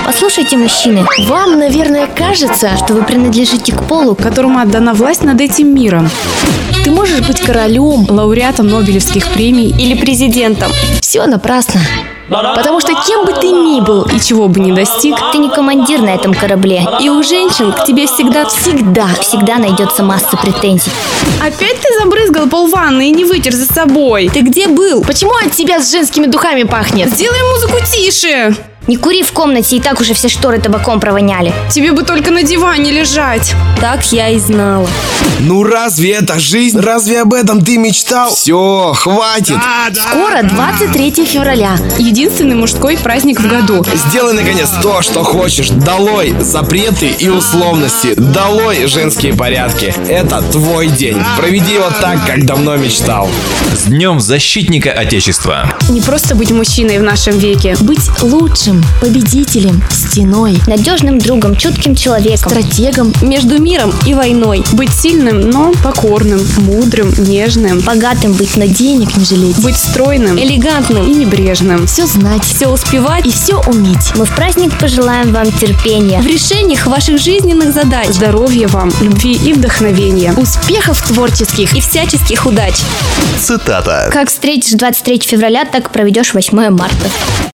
Послушайте, мужчины, вам, наверное, кажется, что вы принадлежите к полу, которому отдана власть над этим миром. Ты можешь быть королем, Лауреатом Нобелевских премий или президентом. все напрасно. Потому что кем бы ты ни был, и чего бы ни достиг, Ты не командир на этом корабле. и у женщин к тебе Всегда найдется масса претензий. опять ты забрызгал пол ванны и не вытер за собой. Ты где был? Почему от тебя с женскими духами пахнет? Сделай музыку тише. Не кури в комнате, и так уже все шторы табаком провоняли. Тебе бы только на диване лежать. Так я и знала. Ну разве это жизнь? Разве об этом ты мечтал? Все, хватит. Скоро 23 февраля. Единственный мужской праздник в году. Сделай наконец то, что хочешь. Долой запреты и условности. Долой женские порядки. Это твой день. Проведи его так, как давно мечтал. С Днем Защитника Отечества! Не просто быть мужчиной в нашем веке. Быть лучшим, победителем, стеной, Надежным другом, чутким человеком. стратегом между миром и войной. Быть сильным, но покорным, мудрым, нежным. Богатым быть, Но денег не жалеть. Быть стройным и Элегантным. небрежным. Все знать, все успевать и все уметь. Мы в праздник пожелаем вам терпения. В решениях ваших жизненных задач. Здоровья вам, любви и вдохновения. Успехов творческих и всяческих удач. Цитата. Как встретишь 23 февраля, так проведешь 8 марта.